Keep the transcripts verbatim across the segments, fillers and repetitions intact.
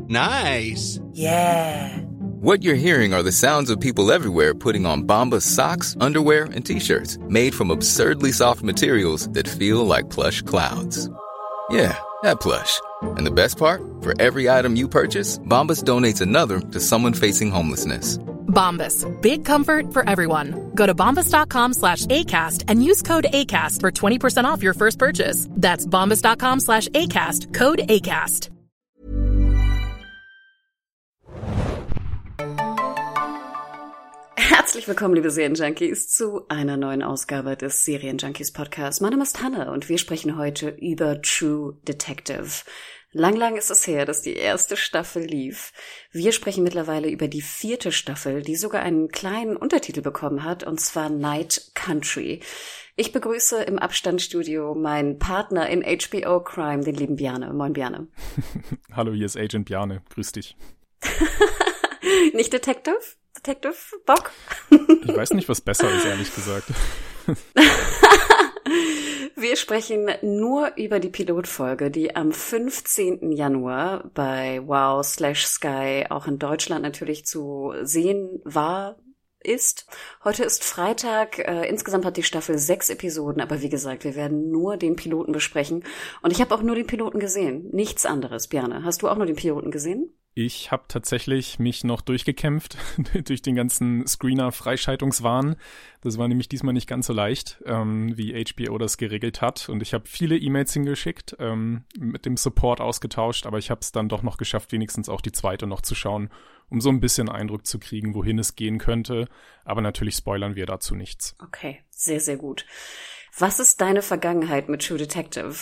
Nice. Yeah. What you're hearing are the sounds of people everywhere putting on Bombas socks, underwear, and T-shirts made from absurdly soft materials that feel like plush clouds. Yeah, that plush. And the best part? For every item you purchase, Bombas donates another to someone facing homelessness. Bombas. Big comfort for everyone. Go to bombas.com slash ACAST and use code ACAST for twenty percent off your first purchase. That's bombas.com slash ACAST. Code ACAST. Herzlich willkommen, liebe Serienjunkies, zu einer neuen Ausgabe des Serienjunkies Podcasts. Mein Name ist Hanne und wir sprechen heute über True Detective. Lang, lang ist es her, dass die erste Staffel lief. Wir sprechen mittlerweile über die vierte Staffel, die sogar einen kleinen Untertitel bekommen hat, und zwar Night Country. Ich begrüße im Abstandsstudio meinen Partner in H B O Crime, den lieben Bjarne. Moin, Bjarne. Hallo, hier ist Agent Bjarne. Grüß dich. Nicht Detective? Detective Bock? Ich weiß nicht, was besser ist, ehrlich gesagt. Wir sprechen nur über die Pilotfolge, die am fünfzehnten Januar bei Wow slash Sky auch in Deutschland natürlich zu sehen war, ist. Heute ist Freitag. Äh, insgesamt hat die Staffel sechs Episoden, aber wie gesagt, wir werden nur den Piloten besprechen. Und ich habe auch nur den Piloten gesehen. Nichts anderes. Bjarne, hast du auch nur den Piloten gesehen? Ich habe tatsächlich mich noch durchgekämpft durch den ganzen Screener-Freischaltungswahn. Das war nämlich diesmal nicht ganz so leicht, ähm, wie H B O das geregelt hat. Und ich habe viele E-Mails hingeschickt, ähm, mit dem Support ausgetauscht, aber ich habe es dann doch noch geschafft, wenigstens auch die zweite noch zu schauen, um so ein bisschen Eindruck zu kriegen, wohin es gehen könnte. Aber natürlich spoilern wir dazu nichts. Okay, sehr, sehr gut. Was ist deine Vergangenheit mit True Detective?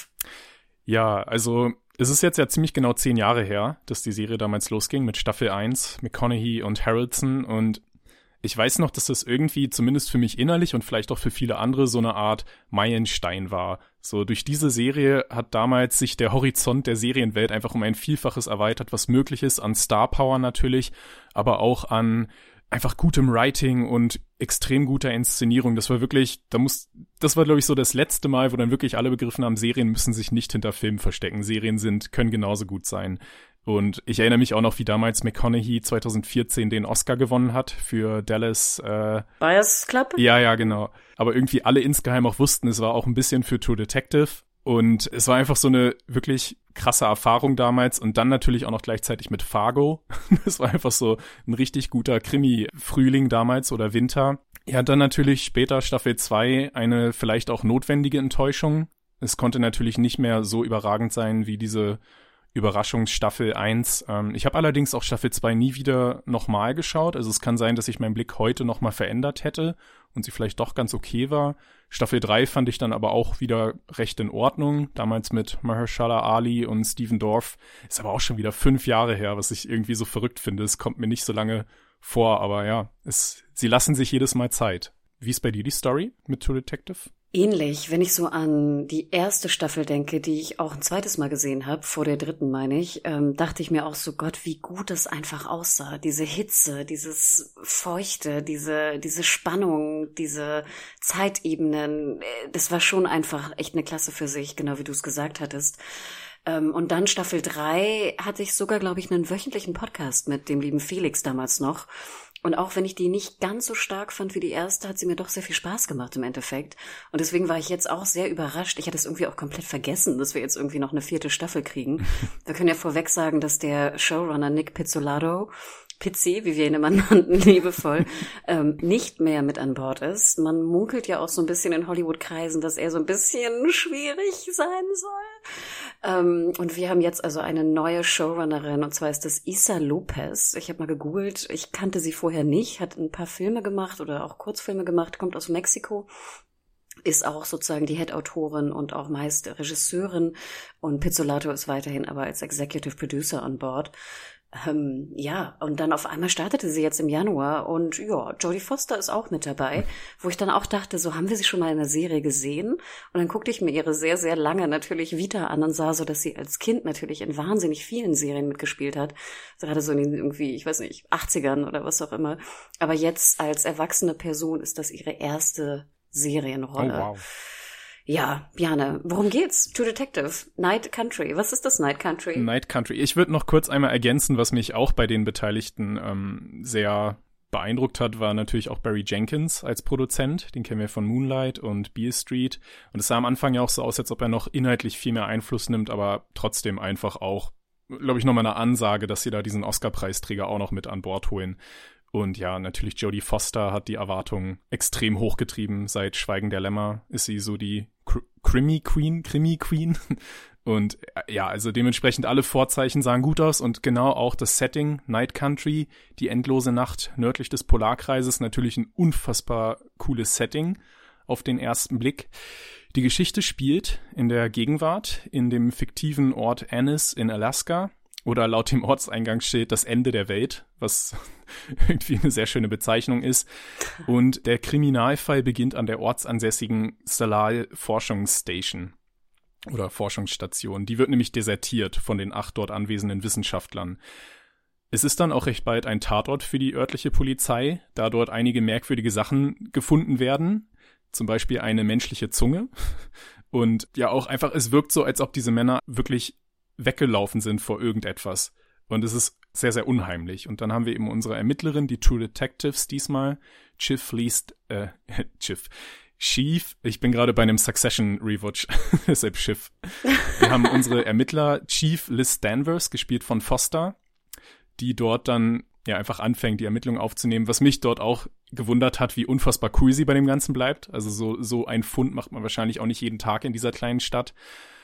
Ja, also es ist jetzt ja ziemlich genau zehn Jahre her, dass die Serie damals losging mit Staffel eins, McConaughey und Harrelson, und ich weiß noch, dass das irgendwie zumindest für mich innerlich und vielleicht auch für viele andere so eine Art Meilenstein war. So durch diese Serie hat damals sich der Horizont der Serienwelt einfach um ein Vielfaches erweitert, was möglich ist, an Star Power natürlich, aber auch an einfach gutem Writing und extrem guter Inszenierung. Das war wirklich, da muss, das war glaube ich so das letzte Mal, wo dann wirklich alle begriffen haben, Serien müssen sich nicht hinter Filmen verstecken. Serien sind, können genauso gut sein. Und ich erinnere mich auch noch, wie damals McConaughey zwanzig vierzehn den Oscar gewonnen hat für Dallas. Äh, Buyers Club? Ja, ja, genau. Aber irgendwie alle insgeheim auch wussten, es war auch ein bisschen für True Detective. Und es war einfach so eine wirklich krasse Erfahrung damals, und dann natürlich auch noch gleichzeitig mit Fargo. Das war einfach so ein richtig guter Krimi-Frühling damals oder Winter. Ja, dann natürlich später Staffel zwei eine vielleicht auch notwendige Enttäuschung. Es konnte natürlich nicht mehr so überragend sein wie diese Überraschungsstaffel eins. Ähm, ich habe allerdings auch Staffel zwei nie wieder nochmal geschaut. Also es kann sein, dass sich mein Blick heute nochmal verändert hätte und sie vielleicht doch ganz okay war. Staffel drei fand ich dann aber auch wieder recht in Ordnung. Damals mit Mahershala Ali und Stephen Dorff. Ist aber auch schon wieder fünf Jahre her, was ich irgendwie so verrückt finde. Es kommt mir nicht so lange vor, aber ja, es, sie lassen sich jedes Mal Zeit. Wie ist bei dir die Story mit True Detective? Ähnlich, wenn ich so an die erste Staffel denke, die ich auch ein zweites Mal gesehen habe, vor der dritten meine ich, ähm, dachte ich mir auch so, Gott, wie gut das einfach aussah. Diese Hitze, dieses Feuchte, diese diese Spannung, diese Zeitebenen, das war schon einfach echt eine Klasse für sich, genau wie du es gesagt hattest. Ähm, und dann Staffel drei hatte ich sogar, glaube ich, einen wöchentlichen Podcast mit dem lieben Felix damals noch. Und auch wenn ich die nicht ganz so stark fand wie die erste, hat sie mir doch sehr viel Spaß gemacht im Endeffekt. Und deswegen war ich jetzt auch sehr überrascht. Ich hatte es irgendwie auch komplett vergessen, dass wir jetzt irgendwie noch eine vierte Staffel kriegen. Wir können ja vorweg sagen, dass der Showrunner Nick Pizzolatto, Pizzi, wie wir ihn immer nannten, liebevoll, ähm, nicht mehr mit an Bord ist. Man munkelt ja auch so ein bisschen in Hollywood-Kreisen, dass er so ein bisschen schwierig sein soll. Ähm, und wir haben jetzt also eine neue Showrunnerin, und zwar ist das Issa Lopez. Ich habe mal gegoogelt, ich kannte sie vorher nicht, hat ein paar Filme gemacht oder auch Kurzfilme gemacht, kommt aus Mexiko, ist auch sozusagen die Head-Autorin und auch meist Regisseurin, und Pizzolatto ist weiterhin aber als Executive Producer an Bord. Ähm, ja, und dann auf einmal startete sie jetzt im Januar, und ja, Jodie Foster ist auch mit dabei, wo ich dann auch dachte, so haben wir sie schon mal in der Serie gesehen? Und dann guckte ich mir ihre sehr, sehr lange natürlich Vita an und sah so, dass sie als Kind natürlich in wahnsinnig vielen Serien mitgespielt hat. Gerade so in den irgendwie, ich weiß nicht, achtzigern oder was auch immer. Aber jetzt als erwachsene Person ist das ihre erste Serienrolle. Oh, wow. Ja, Bjarne, worum geht's? True Detective, Night Country. Was ist das Night Country? Night Country. Ich würde noch kurz einmal ergänzen, was mich auch bei den Beteiligten ähm, sehr beeindruckt hat, war natürlich auch Barry Jenkins als Produzent. Den kennen wir von Moonlight und Beale Street. Und es sah am Anfang ja auch so aus, als ob er noch inhaltlich viel mehr Einfluss nimmt, aber trotzdem einfach auch, glaube ich, nochmal eine Ansage, dass sie da diesen Oscar-Preisträger auch noch mit an Bord holen. Und ja, natürlich Jodie Foster hat die Erwartungen extrem hochgetrieben. Seit Schweigen der Lämmer ist sie so die Krimi-Queen, Krimi-Queen. Und ja, also dementsprechend alle Vorzeichen sahen gut aus und genau auch das Setting, Night Country, die endlose Nacht nördlich des Polarkreises, natürlich ein unfassbar cooles Setting auf den ersten Blick. Die Geschichte spielt in der Gegenwart in dem fiktiven Ort Annis in Alaska. Oder laut dem Ortseingangsschild das Ende der Welt, was irgendwie eine sehr schöne Bezeichnung ist. Und der Kriminalfall beginnt an der ortsansässigen Salal Forschungsstation oder Forschungsstation. Die wird nämlich desertiert von den acht dort anwesenden Wissenschaftlern. Es ist dann auch recht bald ein Tatort für die örtliche Polizei, da dort einige merkwürdige Sachen gefunden werden. Zum Beispiel eine menschliche Zunge. Und ja auch einfach, es wirkt so, als ob diese Männer wirklich weggelaufen sind vor irgendetwas. Und es ist sehr, sehr unheimlich. Und dann haben wir eben unsere Ermittlerin, die True Detectives diesmal, Chief Least, äh, Chief, Chief, ich bin gerade bei einem Succession-Rewatch, deshalb Schiff. Wir haben unsere Ermittler Chief Liz Danvers, gespielt von Foster, die dort dann ja einfach anfängt, die Ermittlungen aufzunehmen, was mich dort auch gewundert hat, wie unfassbar cool sie bei dem Ganzen bleibt. Also so, so ein Fund macht man wahrscheinlich auch nicht jeden Tag in dieser kleinen Stadt.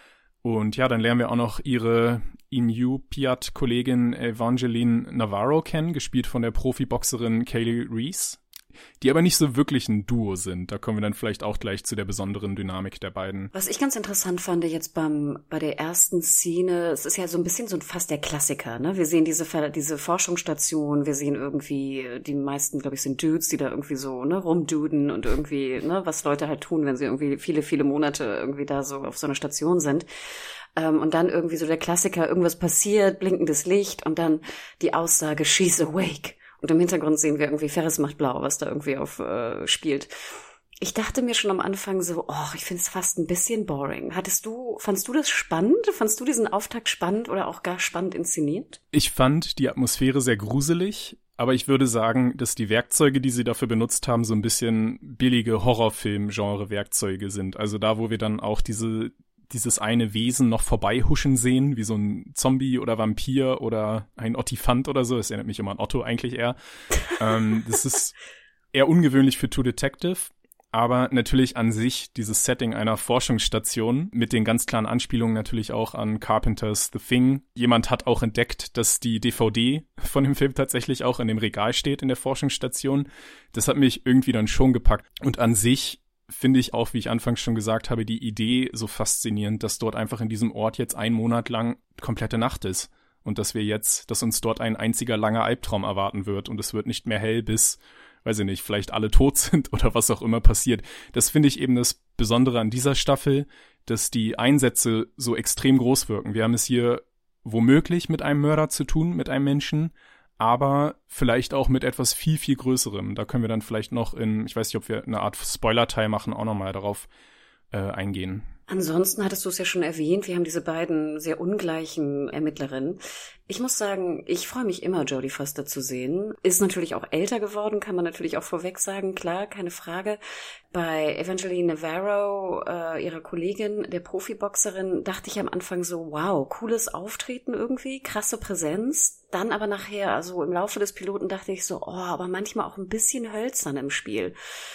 Und ja, dann lernen wir auch noch ihre Inupiat-Kollegin Evangeline Navarro kennen, gespielt von der Profiboxerin Kaylee Reese, die aber nicht so wirklich ein Duo sind. Da kommen wir dann vielleicht auch gleich zu der besonderen Dynamik der beiden. Was ich ganz interessant fand jetzt beim bei der ersten Szene, es ist ja so ein bisschen so fast der Klassiker, ne? Wir sehen diese diese Forschungsstation, wir sehen irgendwie, die meisten, glaube ich, sind Dudes, die da irgendwie so, ne, rumduden und irgendwie, ne, was Leute halt tun, wenn sie irgendwie viele, viele Monate irgendwie da so auf so einer Station sind. Ähm, und dann irgendwie so der Klassiker, irgendwas passiert, blinkendes Licht und dann die Aussage, she's awake. Und im Hintergrund sehen wir irgendwie Ferris macht blau, was da irgendwie auf äh, spielt. Ich dachte mir schon am Anfang so, oh, ich finde es fast ein bisschen boring. Hattest du, fandst du das spannend? Fandst du diesen Auftakt spannend oder auch gar spannend inszeniert? Ich fand die Atmosphäre sehr gruselig, aber ich würde sagen, dass die Werkzeuge, die sie dafür benutzt haben, so ein bisschen billige Horrorfilm-Genre-Werkzeuge sind. Also da, wo wir dann auch diese dieses eine Wesen noch vorbeihuschen sehen, wie so ein Zombie oder Vampir oder ein Ottifant oder so. Das erinnert mich immer an Otto eigentlich eher. ähm, das ist eher ungewöhnlich für True Detective, aber natürlich an sich dieses Setting einer Forschungsstation mit den ganz klaren Anspielungen natürlich auch an Carpenters The Thing. Jemand hat auch entdeckt, dass die D V D von dem Film tatsächlich auch in dem Regal steht in der Forschungsstation. Das hat mich irgendwie dann schon gepackt. Und an sich finde ich auch, wie ich anfangs schon gesagt habe, die Idee so faszinierend, dass dort einfach in diesem Ort jetzt einen Monat lang komplette Nacht ist und dass wir jetzt, dass uns dort ein einziger langer Albtraum erwarten wird und es wird nicht mehr hell bis, weiß ich nicht, vielleicht alle tot sind oder was auch immer passiert. Das finde ich eben das Besondere an dieser Staffel, dass die Einsätze so extrem groß wirken. Wir haben es hier womöglich mit einem Mörder zu tun, mit einem Menschen, aber vielleicht auch mit etwas viel, viel Größerem. Da können wir dann vielleicht noch in, ich weiß nicht, ob wir eine Art Spoiler-Teil machen, auch nochmal darauf äh, eingehen. Ansonsten hattest du es ja schon erwähnt, wir haben diese beiden sehr ungleichen Ermittlerinnen. Ich muss sagen, ich freue mich immer, Jodie Foster zu sehen. Ist natürlich auch älter geworden, kann man natürlich auch vorweg sagen, klar, keine Frage. Bei Evangeline Navarro, äh, ihrer Kollegin, der Profiboxerin, dachte ich am Anfang so, wow, cooles Auftreten irgendwie, krasse Präsenz. Dann aber nachher, also im Laufe des Piloten dachte ich so, oh, aber manchmal auch ein bisschen hölzern im Spiel.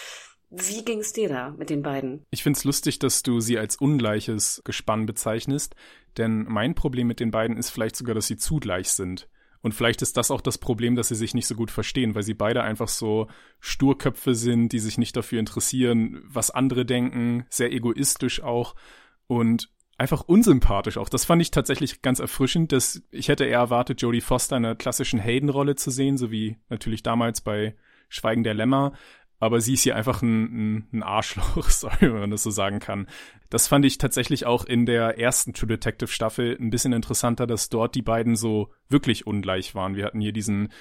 Wie ging's dir da mit den beiden? Ich find's lustig, dass du sie als ungleiches Gespann bezeichnest, denn mein Problem mit den beiden ist vielleicht sogar, dass sie zugleich sind. Und vielleicht ist das auch das Problem, dass sie sich nicht so gut verstehen, weil sie beide einfach so Sturköpfe sind, die sich nicht dafür interessieren, was andere denken, sehr egoistisch auch und einfach unsympathisch auch. Das fand ich tatsächlich ganz erfrischend, dass ich hätte eher erwartet, Jodie Foster in einer klassischen Heldenrolle zu sehen, so wie natürlich damals bei Schweigen der Lämmer. Aber sie ist hier einfach ein, ein Arschloch, sorry, wenn man das so sagen kann. Das fand ich tatsächlich auch in der ersten True Detective Staffel ein bisschen interessanter, dass dort die beiden so wirklich ungleich waren. Wir hatten hier diesen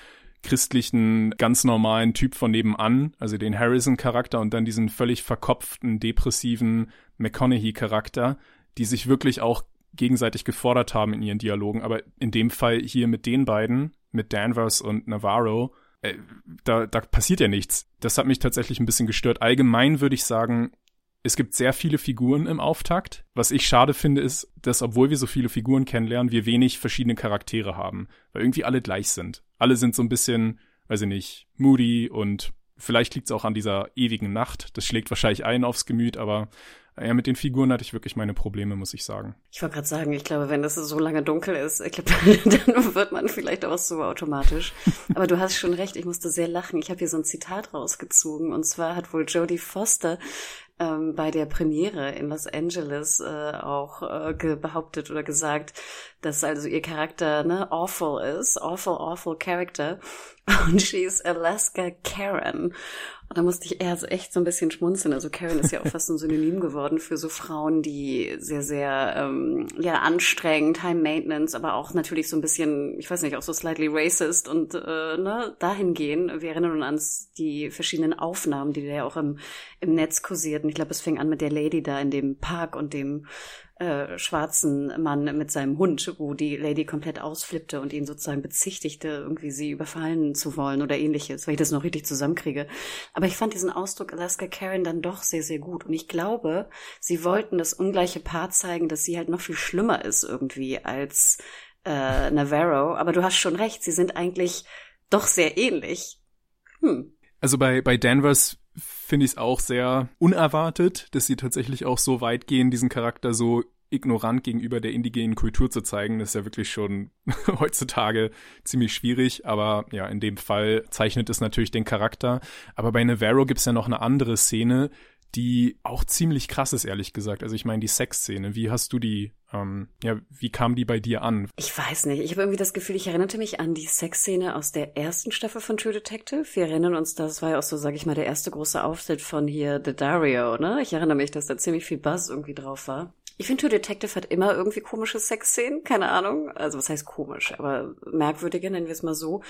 christlichen, ganz normalen Typ von nebenan, also den Harrison-Charakter und dann diesen völlig verkopften, depressiven McConaughey-Charakter, die sich wirklich auch gegenseitig gefordert haben in ihren Dialogen. Aber in dem Fall hier mit den beiden, mit Danvers und Navarro, äh, da, da passiert ja nichts. Das hat mich tatsächlich ein bisschen gestört. Allgemein würde ich sagen, es gibt sehr viele Figuren im Auftakt. Was ich schade finde, ist, dass obwohl wir so viele Figuren kennenlernen, wir wenig verschiedene Charaktere haben, weil irgendwie alle gleich sind. Alle sind so ein bisschen, weiß ich nicht, moody und vielleicht liegt es auch an dieser ewigen Nacht. Das schlägt wahrscheinlich ein aufs Gemüt, aber ja, mit den Figuren hatte ich wirklich meine Probleme, muss ich sagen. Ich wollte gerade sagen, ich glaube, wenn das so lange dunkel ist, ich glaube, dann wird man vielleicht auch so automatisch. Aber du hast schon recht, ich musste sehr lachen. Ich habe hier so ein Zitat rausgezogen und zwar hat wohl Jodie Foster ähm, bei der Premiere in Los Angeles äh, auch äh, ge- behauptet oder gesagt, dass also ihr Charakter ne awful ist, awful, awful Character und she's Alaska Karen. Und da musste ich erst echt so ein bisschen schmunzeln. Also Karen ist ja auch fast ein Synonym geworden für so Frauen, die sehr, sehr ähm, ja anstrengend, High Maintenance, aber auch natürlich so ein bisschen, ich weiß nicht, auch so slightly racist und äh, ne dahin gehen. Wir erinnern uns an die verschiedenen Aufnahmen, die da ja auch im, im Netz kursierten. Ich glaube, es fing an mit der Lady da in dem Park und dem äh, schwarzen Mann mit seinem Hund, wo die Lady komplett ausflippte und ihn sozusagen bezichtigte, irgendwie sie überfallen zu wollen oder ähnliches, weil ich das noch richtig zusammenkriege. Aber ich fand diesen Ausdruck Alaska Karen dann doch sehr, sehr gut. Und ich glaube, sie wollten das ungleiche Paar zeigen, dass sie halt noch viel schlimmer ist irgendwie als äh, Navarro. Aber du hast schon recht, sie sind eigentlich doch sehr ähnlich. Hm. Also bei, bei Danvers finde ich es auch sehr unerwartet, dass sie tatsächlich auch so weit gehen, diesen Charakter so ignorant gegenüber der indigenen Kultur zu zeigen. Das ist ja wirklich schon heutzutage ziemlich schwierig, aber ja, in dem Fall zeichnet es natürlich den Charakter. Aber bei Navarro gibt's ja noch eine andere Szene, die auch ziemlich krass ist, ehrlich gesagt. Also ich meine, die Sexszene, wie hast du die, ähm, ja, wie kam die bei dir an? Ich weiß nicht, ich habe irgendwie das Gefühl, ich erinnerte mich an die Sexszene aus der ersten Staffel von True Detective. Wir erinnern uns, das war ja auch so, sag ich mal, der erste große Auftritt von hier The Dario, ne? Ich erinnere mich, dass da ziemlich viel Buzz irgendwie drauf war. Ich finde, True Detective hat immer irgendwie komische Sexszenen, keine Ahnung. Also was heißt komisch, aber merkwürdige, nennen wir es mal so.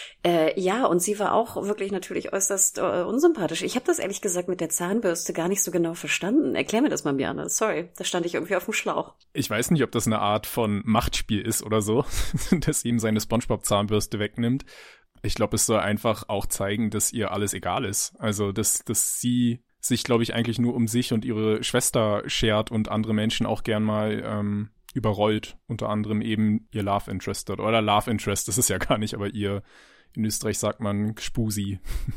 Äh, ja, und sie war auch wirklich natürlich äußerst äh, unsympathisch. Ich habe das ehrlich gesagt mit der Zahnbürste gar nicht so genau verstanden. Erklär mir das mal, Bjarne. Sorry, da stand ich irgendwie auf dem Schlauch. Ich weiß nicht, ob das eine Art von Machtspiel ist oder so, dass ihm seine SpongeBob-Zahnbürste wegnimmt. Ich glaube, es soll einfach auch zeigen, dass ihr alles egal ist. Also, dass, dass sie sich, glaube ich, eigentlich nur um sich und ihre Schwester schert und andere Menschen auch gern mal ähm, überrollt. Unter anderem eben ihr Love Interest dort. Oder Love Interest, das ist ja gar nicht, aber ihr, in Österreich sagt man Gspusi.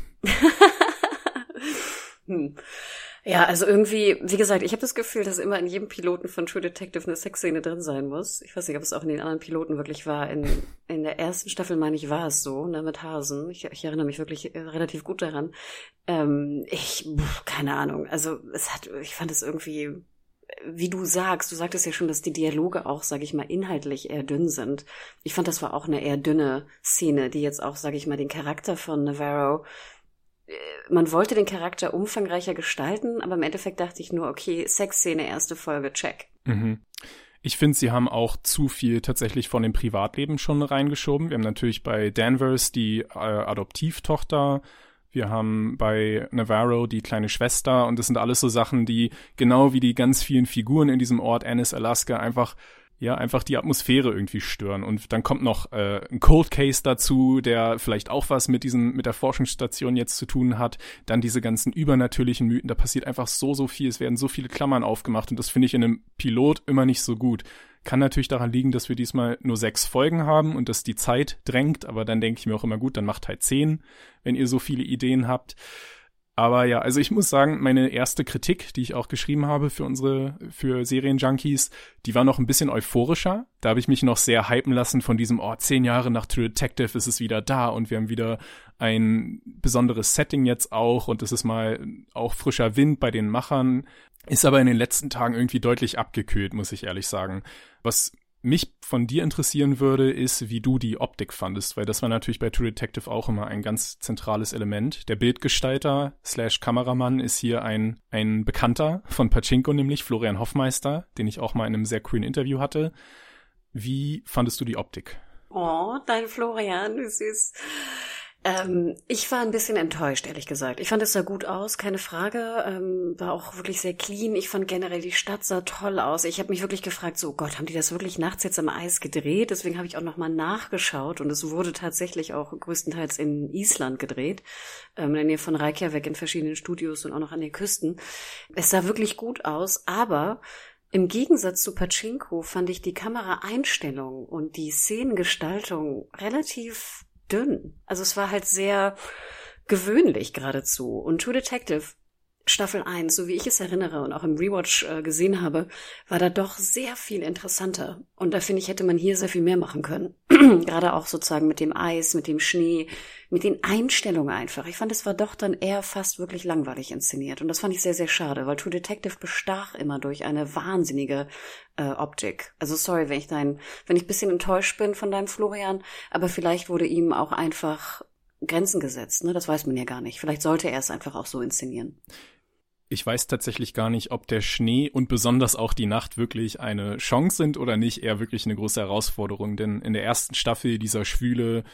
hm. Ja, also irgendwie, wie gesagt, ich habe das Gefühl, dass immer in jedem Piloten von True Detective eine Sexszene drin sein muss. Ich weiß nicht, ob es auch in den anderen Piloten wirklich war. In, in der ersten Staffel, meine ich, war es so, ne, mit Hasen. Ich, ich erinnere mich wirklich relativ gut daran. Ähm, ich, pff, keine Ahnung, also es hat, ich fand es irgendwie, wie du sagst, du sagtest ja schon, dass die Dialoge auch, sag ich mal, inhaltlich eher dünn sind. Ich fand, das war auch eine eher dünne Szene, die jetzt auch, sag ich mal, den Charakter von Navarro, man wollte den Charakter umfangreicher gestalten, aber im Endeffekt dachte ich nur, okay, Sexszene, erste Folge, check. Mhm. Ich finde, sie haben auch zu viel tatsächlich von dem Privatleben schon reingeschoben. Wir haben natürlich bei Danvers die äh, Adoptivtochter, wir haben bei Navarro die kleine Schwester und das sind alles so Sachen, die genau wie die ganz vielen Figuren in diesem Ort Annis, Alaska einfach ja, einfach die Atmosphäre irgendwie stören. Und dann kommt noch äh, ein Cold Case dazu, der vielleicht auch was mit diesem, mit der Forschungsstation jetzt zu tun hat. Dann diese ganzen übernatürlichen Mythen, da passiert einfach so, so viel. Es werden so viele Klammern aufgemacht und das finde ich in einem Pilot immer nicht so gut. Kann natürlich daran liegen, dass wir diesmal nur sechs Folgen haben und dass die Zeit drängt, aber dann denke ich mir auch immer, gut, dann macht halt zehn, wenn ihr so viele Ideen habt. Aber ja, also ich muss sagen, meine erste Kritik, die ich auch geschrieben habe für unsere, für Serienjunkies, die war noch ein bisschen euphorischer. Da habe ich mich noch sehr hypen lassen von diesem, oh, zehn Jahre nach True Detective ist es wieder da und wir haben wieder ein besonderes Setting jetzt auch und es ist mal auch frischer Wind bei den Machern. Ist aber in den letzten Tagen irgendwie deutlich abgekühlt, muss ich ehrlich sagen. Was mich von dir interessieren würde, ist, wie du die Optik fandest, weil das war natürlich bei True Detective auch immer ein ganz zentrales Element. Der Bildgestalter slash Kameramann ist hier ein ein Bekannter von Pachinko, nämlich Florian Hoffmeister, den ich auch mal in einem sehr coolen Interview hatte. Wie fandest du die Optik? Oh, dein Florian, wie süß. Ähm, ich war ein bisschen enttäuscht, ehrlich gesagt. Ich fand, es sah gut aus, keine Frage. Ähm, war auch wirklich sehr clean. Ich fand generell, die Stadt sah toll aus. Ich habe mich wirklich gefragt, so oh Gott, haben die das wirklich nachts jetzt am Eis gedreht? Deswegen habe ich auch nochmal nachgeschaut. Und es wurde tatsächlich auch größtenteils in Island gedreht. Ähm, in der Nähe von Reykjavik in verschiedenen Studios und auch noch an den Küsten. Es sah wirklich gut aus, aber im Gegensatz zu Pachinko fand ich die Kameraeinstellung und die Szenengestaltung relativ dünn. Also es war halt sehr gewöhnlich geradezu. Und True Detective Staffel eins, so wie ich es erinnere und auch im Rewatch äh, gesehen habe, war da doch sehr viel interessanter. Und da finde ich, hätte man hier sehr viel mehr machen können. Gerade auch sozusagen mit dem Eis, mit dem Schnee, mit den Einstellungen einfach. Ich fand, es war doch dann eher fast wirklich langweilig inszeniert. Und das fand ich sehr, sehr schade, weil True Detective bestach immer durch eine wahnsinnige äh, Optik. Also sorry, wenn ich dein, wenn ich ein bisschen enttäuscht bin von deinem Florian, aber vielleicht wurde ihm auch einfach Grenzen gesetzt, ne? Das weiß man ja gar nicht. Vielleicht sollte er es einfach auch so inszenieren. Ich weiß tatsächlich gar nicht, ob der Schnee und besonders auch die Nacht wirklich eine Chance sind oder nicht, eher wirklich eine große Herausforderung. Denn in der ersten Staffel dieser schwüle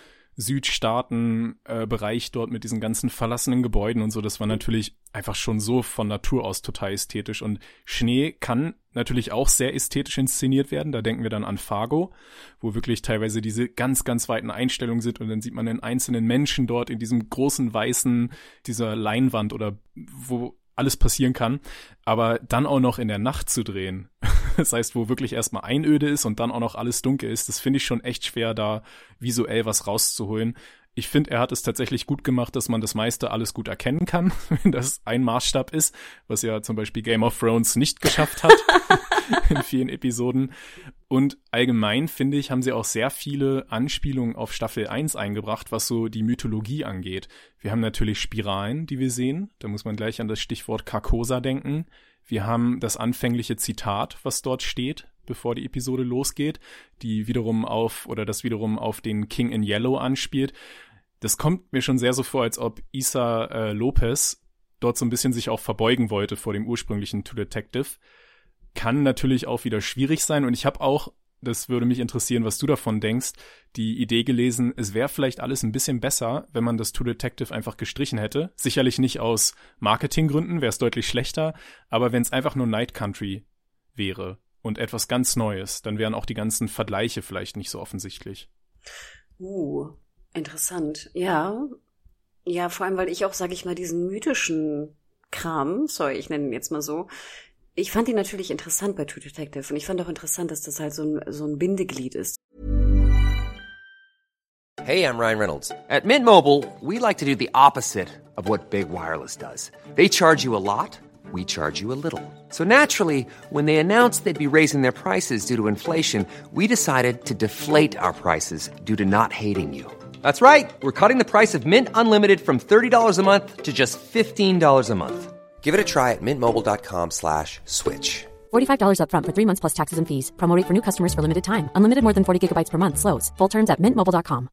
Südstaaten-Bereich äh, dort mit diesen ganzen verlassenen Gebäuden und so, das war natürlich einfach schon so von Natur aus total ästhetisch. Und Schnee kann natürlich auch sehr ästhetisch inszeniert werden. Da denken wir dann an Fargo, wo wirklich teilweise diese ganz, ganz weiten Einstellungen sind und dann sieht man den einzelnen Menschen dort in diesem großen weißen, dieser Leinwand oder wo alles passieren kann, aber dann auch noch in der Nacht zu drehen, das heißt, wo wirklich erstmal Einöde ist und dann auch noch alles dunkel ist, das finde ich schon echt schwer, da visuell was rauszuholen. Ich finde, er hat es tatsächlich gut gemacht, dass man das meiste alles gut erkennen kann, wenn das ein Maßstab ist, was ja zum Beispiel Game of Thrones nicht geschafft hat in vielen Episoden. Und allgemein, finde ich, haben sie auch sehr viele Anspielungen auf Staffel eins eingebracht, was so die Mythologie angeht. Wir haben natürlich Spiralen, die wir sehen. Da muss man gleich an das Stichwort Carcosa denken. Wir haben das anfängliche Zitat, was dort steht, bevor die Episode losgeht, die wiederum auf, oder das wiederum auf den King in Yellow anspielt. Das kommt mir schon sehr so vor, als ob Issa äh, Lopez dort so ein bisschen sich auch verbeugen wollte vor dem ursprünglichen True Detective. Kann natürlich auch wieder schwierig sein und ich habe auch, das würde mich interessieren, was du davon denkst, die Idee gelesen, es wäre vielleicht alles ein bisschen besser, wenn man das True Detective einfach gestrichen hätte. Sicherlich nicht aus Marketinggründen, wäre es deutlich schlechter, aber wenn es einfach nur Night Country wäre und etwas ganz Neues, dann wären auch die ganzen Vergleiche vielleicht nicht so offensichtlich. Uh, interessant. Ja, ja, vor allem, weil ich auch, sage ich mal, diesen mythischen Kram, sorry, ich nenne ihn jetzt mal so, ich fand ihn natürlich interessant bei True Detective und ich fand auch interessant, dass das halt so ein, so ein Bindeglied ist. Hey, I'm Ryan Reynolds. At Mint Mobile, we like to do the opposite of what Big Wireless does. They charge you a lot, we charge you a little. So naturally, when they announced they'd be raising their prices due to inflation, we decided to deflate our prices due to not hating you. That's right. We're cutting the price of Mint Unlimited from thirty dollars a month to just fifteen dollars a month. Give it a try at mintmobile.com slash switch. forty-five dollars up front for three months plus taxes and fees. Promo rate for new customers for limited time. Unlimited more than forty gigabytes per month. Slows full terms at mint mobile dot com.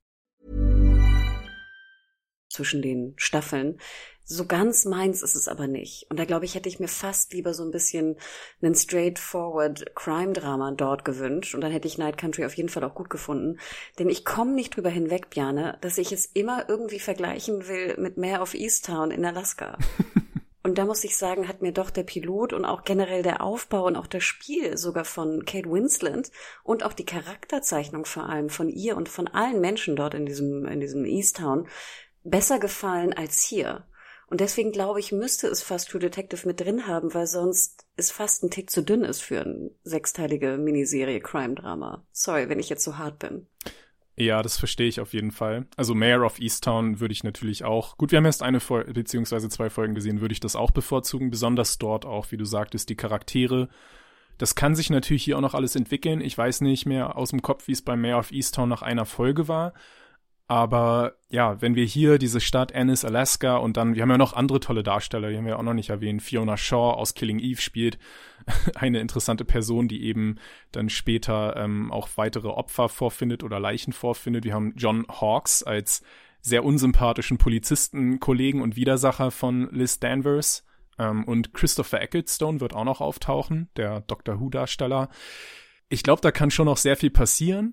Zwischen den Staffeln. So ganz meins ist es aber nicht. Und da glaube ich, hätte ich mir fast lieber so ein bisschen einen straightforward Crime-Drama dort gewünscht. Und dann hätte ich Night Country auf jeden Fall auch gut gefunden. Denn ich komme nicht drüber hinweg, Bjarne, dass ich es immer irgendwie vergleichen will mit Mayor of Easttown in Alaska. Und da muss ich sagen, hat mir doch der Pilot und auch generell der Aufbau und auch das Spiel sogar von Kate Winslet und auch die Charakterzeichnung vor allem von ihr und von allen Menschen dort in diesem, in diesem Easttown besser gefallen als hier. Und deswegen glaube ich, müsste es fast True Detective mit drin haben, weil sonst es fast ein Tick zu dünn ist für eine sechsteilige Miniserie Crime-Drama. Sorry, wenn ich jetzt so hart bin. Ja, das verstehe ich auf jeden Fall. Also Mayor of Easttown würde ich natürlich auch, gut, wir haben erst eine Folge, beziehungsweise zwei Folgen gesehen, würde ich das auch bevorzugen, besonders dort auch, wie du sagtest, die Charaktere. Das kann sich natürlich hier auch noch alles entwickeln. Ich weiß nicht mehr aus dem Kopf, wie es bei Mayor of Easttown nach einer Folge war. Aber ja, wenn wir hier diese Stadt Ennis, Alaska und dann, wir haben ja noch andere tolle Darsteller, die haben wir auch noch nicht erwähnt. Fiona Shaw aus Killing Eve spielt eine interessante Person, die eben dann später ähm, auch weitere Opfer vorfindet oder Leichen vorfindet. Wir haben John Hawkes als sehr unsympathischen Polizistenkollegen und Widersacher von Liz Danvers. Ähm, und Christopher Ecclestone wird auch noch auftauchen, der Doctor Who-Darsteller. Ich glaube, da kann schon noch sehr viel passieren.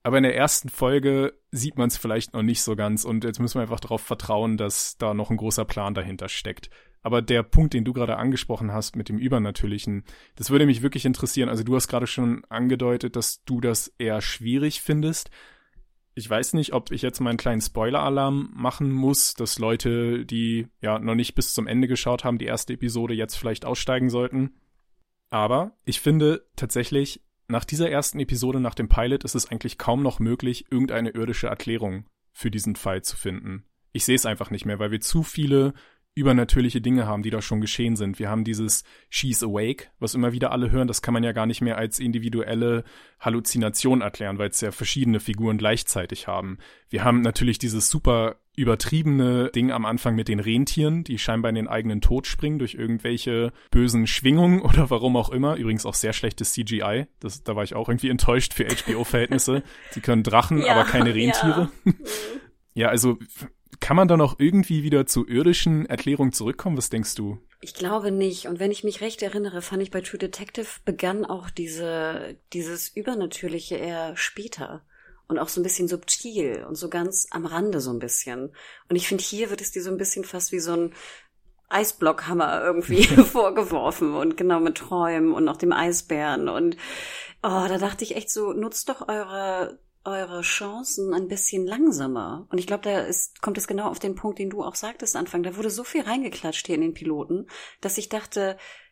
Aber in der ersten Folge sieht man es vielleicht noch nicht so ganz und jetzt müssen wir einfach darauf vertrauen, dass da noch ein großer Plan dahinter steckt. Aber der Punkt, den du gerade angesprochen hast mit dem Übernatürlichen, das würde mich wirklich interessieren. Also du hast gerade schon angedeutet, dass du das eher schwierig findest. Ich weiß nicht, ob ich jetzt mal einen kleinen Spoiler-Alarm machen muss, dass Leute, die ja noch nicht bis zum Ende geschaut haben, die erste Episode jetzt vielleicht aussteigen sollten. Aber ich finde tatsächlich, nach dieser ersten Episode, nach dem Pilot, ist es eigentlich kaum noch möglich, irgendeine irdische Erklärung für diesen Fall zu finden. Ich sehe es einfach nicht mehr, weil wir zu viele übernatürliche Dinge haben, die da schon geschehen sind. Wir haben dieses She's Awake, was immer wieder alle hören, das kann man ja gar nicht mehr als individuelle Halluzination erklären, weil es ja verschiedene Figuren gleichzeitig haben. Wir haben natürlich dieses super übertriebene Ding am Anfang mit den Rentieren, die scheinbar in den eigenen Tod springen durch irgendwelche bösen Schwingungen oder warum auch immer. Übrigens auch sehr schlechtes C G I. Das, da war ich auch irgendwie enttäuscht für H B O-Verhältnisse. Sie können Drachen, ja, aber keine Rentiere. Ja. Ja, also kann man da noch irgendwie wieder zu irdischen Erklärungen zurückkommen? Was denkst du? Ich glaube nicht. Und wenn ich mich recht erinnere, fand ich bei True Detective begann auch diese dieses Übernatürliche eher später. Und auch so ein bisschen subtil und so ganz am Rande so ein bisschen. Und ich finde, hier wird es dir so ein bisschen fast wie so ein Eisblockhammer irgendwie vorgeworfen. Und genau mit Träumen und noch dem Eisbären. Und oh, da dachte ich echt so, nutzt doch eure eure Chancen ein bisschen langsamer. Und ich glaube, da ist, kommt es genau auf den Punkt, den du auch sagtest Anfang. Da wurde so viel reingeklatscht hier in den Piloten, dass ich dachte,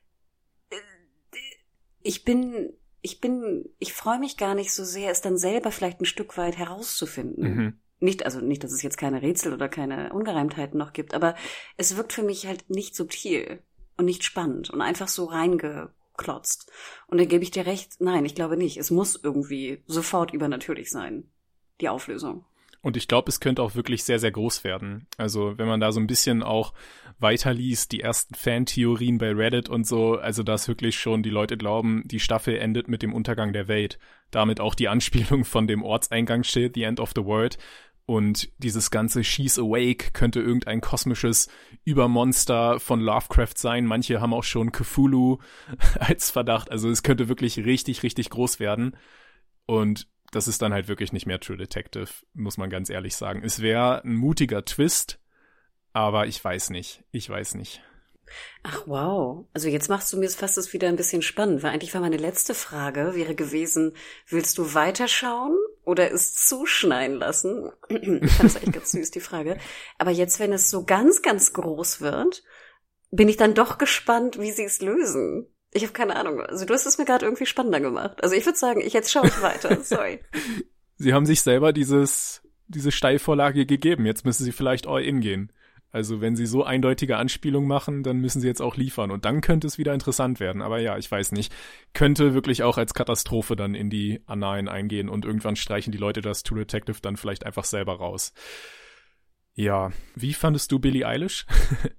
ich bin... Ich bin, ich freue mich gar nicht so sehr, es dann selber vielleicht ein Stück weit herauszufinden. Mhm. Nicht, also nicht, dass es jetzt keine Rätsel oder keine Ungereimtheiten noch gibt, aber es wirkt für mich halt nicht subtil und nicht spannend und einfach so reingeklotzt. Und da gebe ich dir recht, nein, ich glaube nicht. Es muss irgendwie sofort übernatürlich sein, die Auflösung. Und ich glaube, es könnte auch wirklich sehr, sehr groß werden. Also wenn man da so ein bisschen auch weiterliest, die ersten Fantheorien bei Reddit und so, also dass wirklich schon die Leute glauben, die Staffel endet mit dem Untergang der Welt. Damit auch die Anspielung von dem Ortseingangsschild, The End of the World. Und dieses ganze She's Awake könnte irgendein kosmisches Übermonster von Lovecraft sein. Manche haben auch schon Cthulhu als Verdacht. Also es könnte wirklich richtig, richtig groß werden. Und das ist dann halt wirklich nicht mehr True Detective, muss man ganz ehrlich sagen. Es wäre ein mutiger Twist, aber ich weiß nicht. Ich weiß nicht. Ach wow, also jetzt machst du mir fast das wieder ein bisschen spannend, weil eigentlich war meine letzte Frage, wäre gewesen, willst du weiterschauen oder es zuschneiden lassen? Ich fand das echt ganz süß, die Frage. Aber jetzt, wenn es so ganz, ganz groß wird, bin ich dann doch gespannt, wie sie es lösen. Ich habe keine Ahnung. Also du hast es mir gerade irgendwie spannender gemacht. Also ich würde sagen, ich jetzt schaue ich weiter. Sorry. Sie haben sich selber dieses diese Steilvorlage gegeben. Jetzt müssen sie vielleicht all in gehen. Also wenn sie so eindeutige Anspielungen machen, dann müssen sie jetzt auch liefern. Und dann könnte es wieder interessant werden. Aber ja, ich weiß nicht. Könnte wirklich auch als Katastrophe dann in die Annalen eingehen. Und irgendwann streichen die Leute das True Detective dann vielleicht einfach selber raus. Ja, wie fandest du Billie Eilish?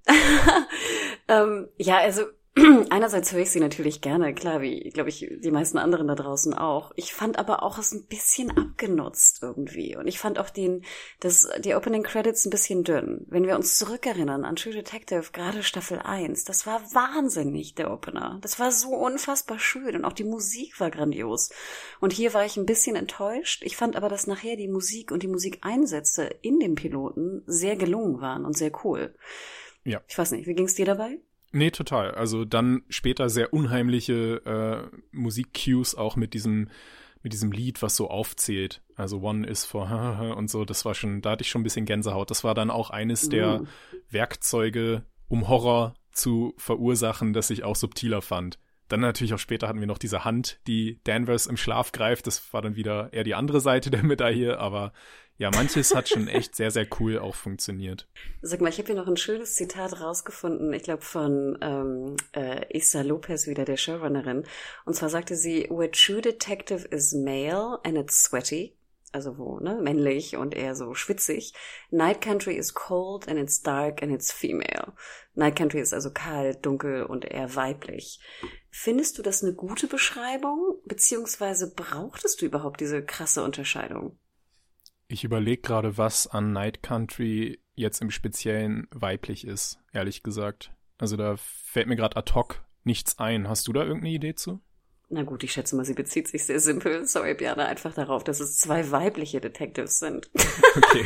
ähm, ja, also einerseits höre ich sie natürlich gerne, klar, wie, glaube ich, die meisten anderen da draußen auch. Ich fand aber auch es ein bisschen abgenutzt irgendwie. Und ich fand auch den, das, die Opening Credits ein bisschen dünn. Wenn wir uns zurückerinnern an True Detective, gerade Staffel eins, das war wahnsinnig, der Opener. Das war so unfassbar schön und auch die Musik war grandios. Und hier war ich ein bisschen enttäuscht. Ich fand aber, dass nachher die Musik und die Musikeinsätze in dem Piloten sehr gelungen waren und sehr cool. Ja. Ich weiß nicht, wie ging's dir dabei? Nee, total. Also dann später sehr unheimliche äh, Musik-Cues auch mit diesem mit diesem Lied, was so aufzählt. Also One is for und so, das war schon, da hatte ich schon ein bisschen Gänsehaut. Das war dann auch eines der mm. Werkzeuge, um Horror zu verursachen, das ich auch subtiler fand. Dann natürlich auch später hatten wir noch diese Hand, die Danvers im Schlaf greift. Das war dann wieder eher die andere Seite der Medaille, aber ja, manches hat schon echt sehr, sehr cool auch funktioniert. Sag mal, ich habe hier noch ein schönes Zitat rausgefunden, ich glaube von ähm, äh, Issa Lopez wieder, der Showrunnerin. Und zwar sagte sie, "Where true detective is male and it's sweaty", also wo, ne, männlich und eher so schwitzig. "Night Country is cold and it's dark and it's female." Night Country ist also kalt, dunkel und eher weiblich. Findest du das eine gute Beschreibung, beziehungsweise brauchtest du überhaupt diese krasse Unterscheidung? Ich überlege gerade, was an Night Country jetzt im Speziellen weiblich ist, ehrlich gesagt. Also da fällt mir gerade ad hoc nichts ein. Hast du da irgendeine Idee zu? Na gut, ich schätze mal, sie bezieht sich sehr simpel, sorry Bjarne, einfach darauf, dass es zwei weibliche Detectives sind. Okay.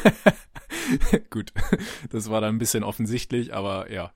Gut, das war dann ein bisschen offensichtlich, aber ja.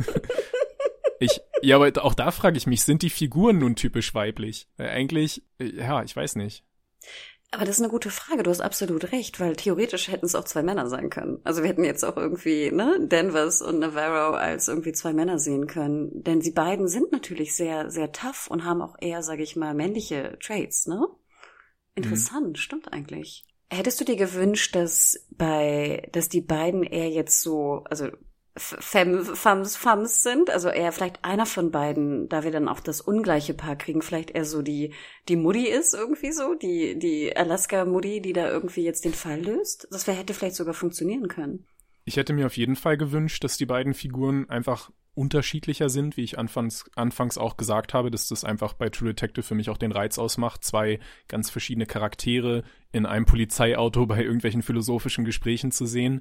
Ich, ja, aber auch da frage ich mich, sind die Figuren nun typisch weiblich? Weil eigentlich, ja, ich weiß nicht. Aber das ist eine gute Frage, du hast absolut recht, weil theoretisch hätten es auch zwei Männer sein können. Also wir hätten jetzt auch irgendwie, ne, Danvers und Navarro als irgendwie zwei Männer sehen können. Denn sie beiden sind natürlich sehr, sehr tough und haben auch eher, sage ich mal, männliche Traits, ne? Interessant, mhm. Stimmt eigentlich. Hättest du dir gewünscht, dass bei, dass die beiden eher jetzt so, also Femme, Femmes, Femmes sind, also eher vielleicht einer von beiden, da wir dann auch das ungleiche Paar kriegen, vielleicht eher so die, die Mutti ist irgendwie so, die, die Alaska-Mutti, die da irgendwie jetzt den Fall löst? Das wär, hätte vielleicht sogar funktionieren können. Ich hätte mir auf jeden Fall gewünscht, dass die beiden Figuren einfach unterschiedlicher sind, wie ich anfangs, anfangs auch gesagt habe, dass das einfach bei True Detective für mich auch den Reiz ausmacht. Zwei ganz verschiedene Charaktere in einem Polizeiauto bei irgendwelchen philosophischen Gesprächen zu sehen.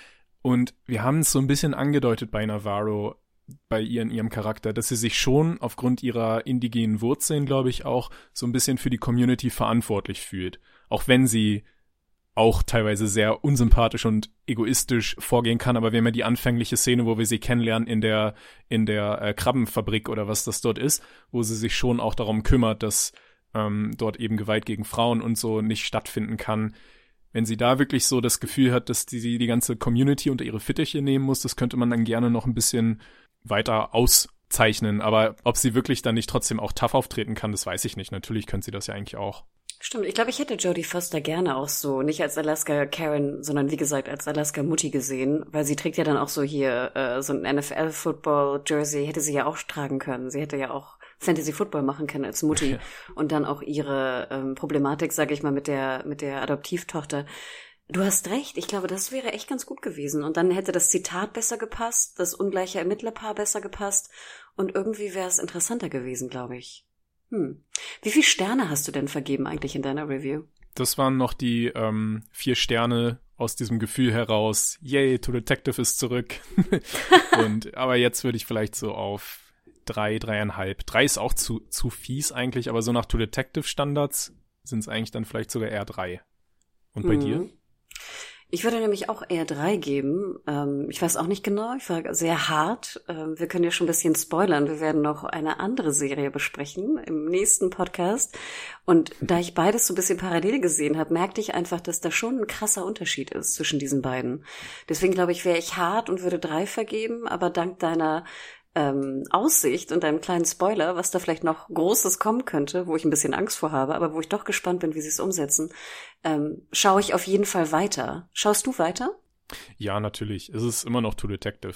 Und wir haben es so ein bisschen angedeutet bei Navarro, bei ihr in ihrem Charakter, dass sie sich schon aufgrund ihrer indigenen Wurzeln, glaube ich, auch so ein bisschen für die Community verantwortlich fühlt. Auch wenn sie auch teilweise sehr unsympathisch und egoistisch vorgehen kann, aber wir haben ja die anfängliche Szene, wo wir sie kennenlernen in der in der äh, Krabbenfabrik oder was das dort ist, wo sie sich schon auch darum kümmert, dass ähm, dort eben Gewalt gegen Frauen und so nicht stattfinden kann. Wenn sie da wirklich so das Gefühl hat, dass die, die ganze Community unter ihre Fittiche nehmen muss, das könnte man dann gerne noch ein bisschen weiter auszeichnen. Aber ob sie wirklich dann nicht trotzdem auch tough auftreten kann, das weiß ich nicht. Natürlich könnte sie das ja eigentlich auch. Stimmt, ich glaube, ich hätte Jodie Foster gerne auch so, nicht als Alaska Karen, sondern wie gesagt als Alaska Mutti gesehen, weil sie trägt ja dann auch so hier äh, so ein N F L-Football-Jersey, hätte sie ja auch tragen können. Sie hätte ja auch Fantasy-Football machen können als Mutti ja. Und dann auch ihre ähm, Problematik, sage ich mal, mit der mit der Adoptivtochter. Du hast recht, ich glaube, das wäre echt ganz gut gewesen. Und dann hätte das Zitat besser gepasst, das ungleiche Ermittlerpaar besser gepasst und irgendwie wäre es interessanter gewesen, glaube ich. Hm. Wie viele Sterne hast du denn vergeben eigentlich in deiner Review? Das waren noch die ähm, vier Sterne aus diesem Gefühl heraus. Yay, True Detective ist zurück. Und aber jetzt würde ich vielleicht so auf drei, dreieinhalb. Drei ist auch zu zu fies eigentlich, aber so nach True Detective Standards sind es eigentlich dann vielleicht sogar eher drei. Und bei hm. dir? Ich würde nämlich auch eher drei geben. Ähm, ich weiß auch nicht genau, ich war sehr hart. Ähm, wir können ja schon ein bisschen spoilern. Wir werden noch eine andere Serie besprechen im nächsten Podcast. Und da ich beides so ein bisschen parallel gesehen habe, merkte ich einfach, dass da schon ein krasser Unterschied ist zwischen diesen beiden. Deswegen glaube ich, wäre ich hart und würde drei vergeben. Aber dank deiner ähm, Aussicht und deinem kleinen Spoiler, was da vielleicht noch Großes kommen könnte, wo ich ein bisschen Angst vor habe, aber wo ich doch gespannt bin, wie sie es umsetzen, ähm, schaue ich auf jeden Fall weiter. Schaust du weiter? Ja, natürlich. Es ist immer noch True Detective.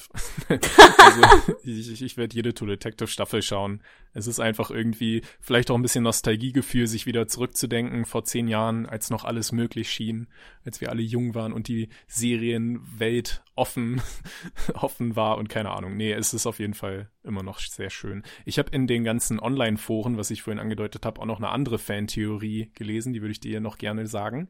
Also ich, ich werde jede True Detective Staffel schauen. Es ist einfach irgendwie vielleicht auch ein bisschen Nostalgiegefühl, sich wieder zurückzudenken vor zehn Jahren, als noch alles möglich schien, als wir alle jung waren und die Serienwelt offen offen war und keine Ahnung. Nee, es ist auf jeden Fall immer noch sehr schön. Ich habe in den ganzen Online-Foren, was ich vorhin angedeutet habe, auch noch eine andere Fantheorie gelesen, die würde ich dir noch gerne sagen.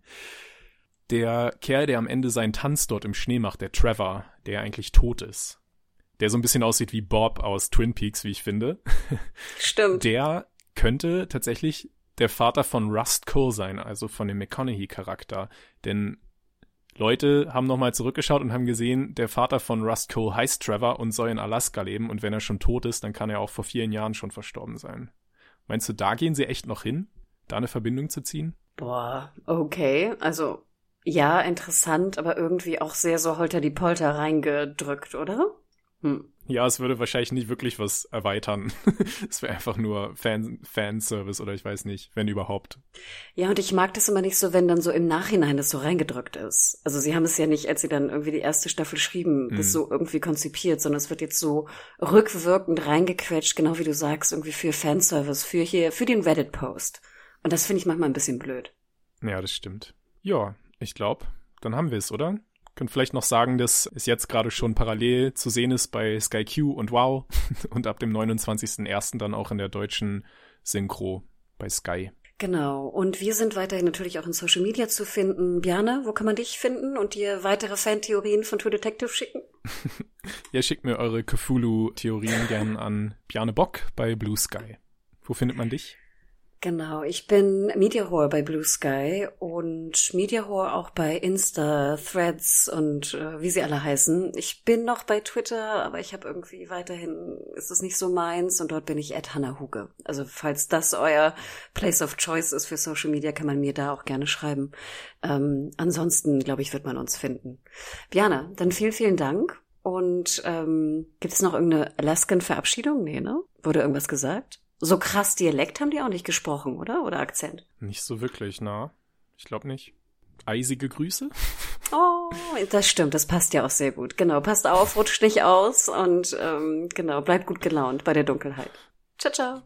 Der Kerl, der am Ende seinen Tanz dort im Schnee macht, der Trevor, der eigentlich tot ist, der so ein bisschen aussieht wie Bob aus Twin Peaks, wie ich finde. Stimmt. Der könnte tatsächlich der Vater von Rust Cole sein, also von dem McConaughey-Charakter. Denn Leute haben nochmal zurückgeschaut und haben gesehen, der Vater von Rust Cole heißt Trevor und soll in Alaska leben. Und wenn er schon tot ist, dann kann er auch vor vielen Jahren schon verstorben sein. Meinst du, da gehen sie echt noch hin, da eine Verbindung zu ziehen? Boah, okay, also ja, interessant, aber irgendwie auch sehr so holter-die-Polter reingedrückt, oder? Hm. Ja, es würde wahrscheinlich nicht wirklich was erweitern. Es wäre einfach nur Fan- Fanservice oder ich weiß nicht, wenn überhaupt. Ja, und ich mag das immer nicht so, wenn dann so im Nachhinein das so reingedrückt ist. Also sie haben es ja nicht, als sie dann irgendwie die erste Staffel schrieben, das mm. so irgendwie konzipiert, sondern es wird jetzt so rückwirkend reingequetscht, genau wie du sagst, irgendwie für Fanservice, für hier, für den Reddit-Post. Und das finde ich manchmal ein bisschen blöd. Ja, das stimmt. Ja, ich glaube, dann haben wir es, oder? Könnt vielleicht noch sagen, dass es jetzt gerade schon parallel zu sehen ist bei Sky Q und Wow und ab dem neunundzwanzigsten ersten dann auch in der deutschen Synchro bei Sky. Genau. Und wir sind weiterhin natürlich auch in Social Media zu finden. Bjarne, wo kann man dich finden und dir weitere Fantheorien von True Detective schicken? Ja, schickt mir eure Cthulhu-Theorien gern an Bjarne Bock bei Blue Sky. Wo findet man dich? Genau, ich bin Media Whore bei Blue Sky und Media Whore auch bei Insta, Threads und äh, wie sie alle heißen. Ich bin noch bei Twitter, aber ich habe irgendwie weiterhin, ist es nicht so meins und dort bin ich at Hannah Huge. Also falls das euer Place of Choice ist für Social Media, kann man mir da auch gerne schreiben. Ähm, ansonsten, glaube ich, wird man uns finden. Bjana, dann vielen, vielen Dank. Und ähm, gibt es noch irgendeine Alaskan-Verabschiedung? Nee, ne? Wurde irgendwas gesagt? So krass Dialekt haben die auch nicht gesprochen, oder? Oder Akzent? Nicht so wirklich, na. Ich glaube nicht. Eisige Grüße? Oh, das stimmt, das passt ja auch sehr gut. Genau, passt auf, rutscht nicht aus und ähm, genau, bleibt gut gelaunt bei der Dunkelheit. Ciao, ciao.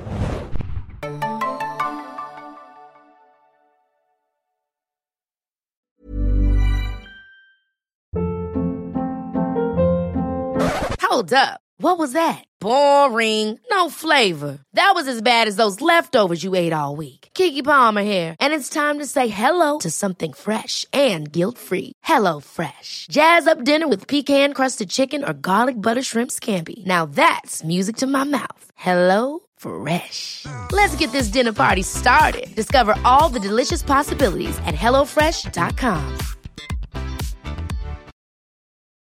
Hold up. What was that? Boring. No flavor. That was as bad as those leftovers you ate all week. Keke Palmer here, and it's time to say hello to something fresh and guilt-free. Hello Fresh. Jazz up dinner with pecan-crusted chicken or garlic butter shrimp scampi. Now that's music to my mouth. Hello Fresh. Let's get this dinner party started. Discover all the delicious possibilities at hello fresh dot com.